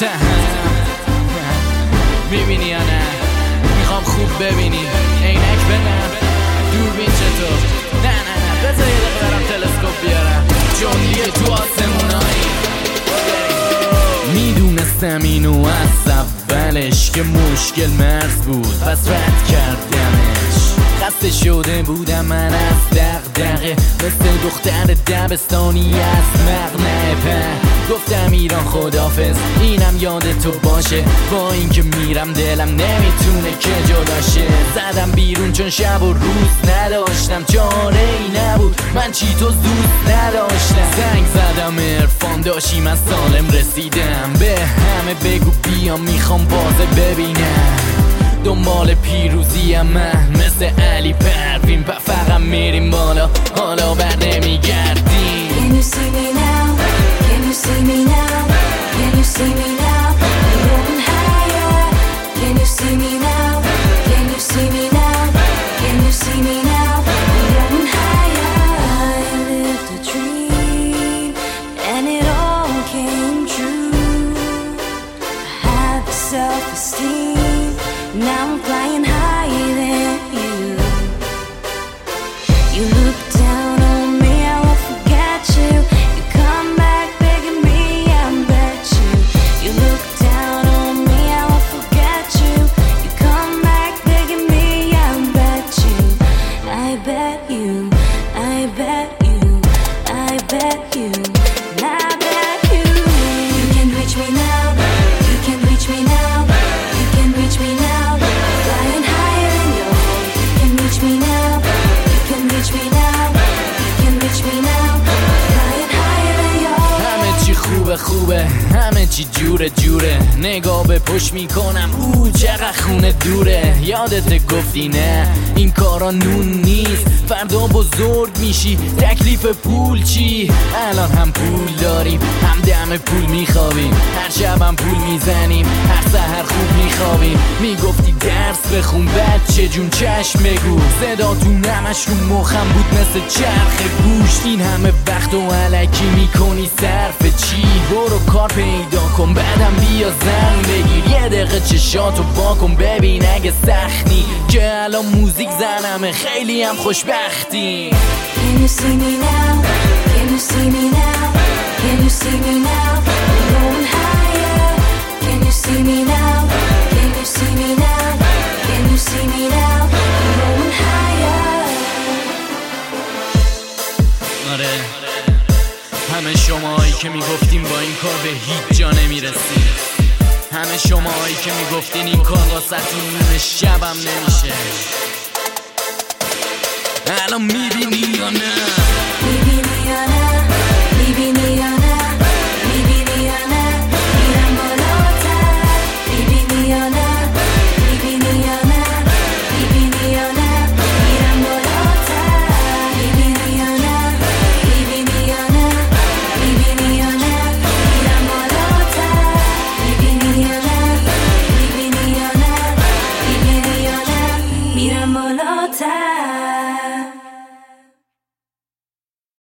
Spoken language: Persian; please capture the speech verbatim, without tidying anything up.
متهم میبینی یا نه؟ میخوام خوب ببینی عینک بدم دوربین چطور؟ نه نه نه بذار یه دقیقه برم تلسکوپ بیارم جنگی تو آسمونایی. میدونستم اینو از اولش که مشکل مرز بود پس رد کردمش. خسته شده بودم من از دغدغه مثل دختر دبستانی از مغنه په گفتم ایران خدافظ اینم یاد تو باشه با اینکه میرم دلم نمیتونه که جداشه. زدم بیرون چون شب و روز نداشتم چاره ای نبود من چی تو دوست نداشتم. زنگ زدم عرفان داشتی من سالم رسیدم به همه بگو بیام میخوام بازه ببینم. دنبال پیروزیم من مثل علی پروین فقط میریم بالا حالا بر نمیگردیم. Can you see me now? Can you see me now? Can you see me now? We're going higher. Can you see me now? Can you see me now? Can you see me now? We're going higher. I lived a dream and it all came true. I had the self-esteem. Now I'm flying higher than you. You look down on me, I won't forget you. You come back begging me, I bet you. You look down on me, I won't forget you. You come back begging me, I bet you. I bet you, I bet you, I bet you, and I bet you. You can reach me now, you can reach me now, you can reach me now. خوبه خوبه همه چی جوره جوره نگاه به پشت میکنم او چقدر خونه دوره. یادت گفتی نه این کارا نون نیست فردا بزرگ میشی تکلیف پول چی؟ الان هم پول داریم هم دم پول میخوابیم هر شبم پول میزنیم هر سحر خوب میخوابیم. میگفتی درس بخون بچه جون چشم بگو صداتون همش رو مخم بود مثل چرخ گوش. این همه وقت و علکی میکنی صرف چی؟ برو کار پیدا کن بعدم بیا زن بگیر یه دقیقه چشاتو با کن ببین اگه سختی که الان موزیک زنمه خیلی هم خوشبختی. Can you see me now? Can you see me now? Can you see me now? We're going higher. Can you see me now? Can you see me now? Can you see me now? We're going higher. آره همه شماهایی که میگفتیم با این کار به هیچ جا نمیرسیم. همه شماهایی که میگفتین این کار واسه‌تون نون شبم نمیشه. الان میبینی یا نه؟ میبینی یا نه؟ میبینی یا نه؟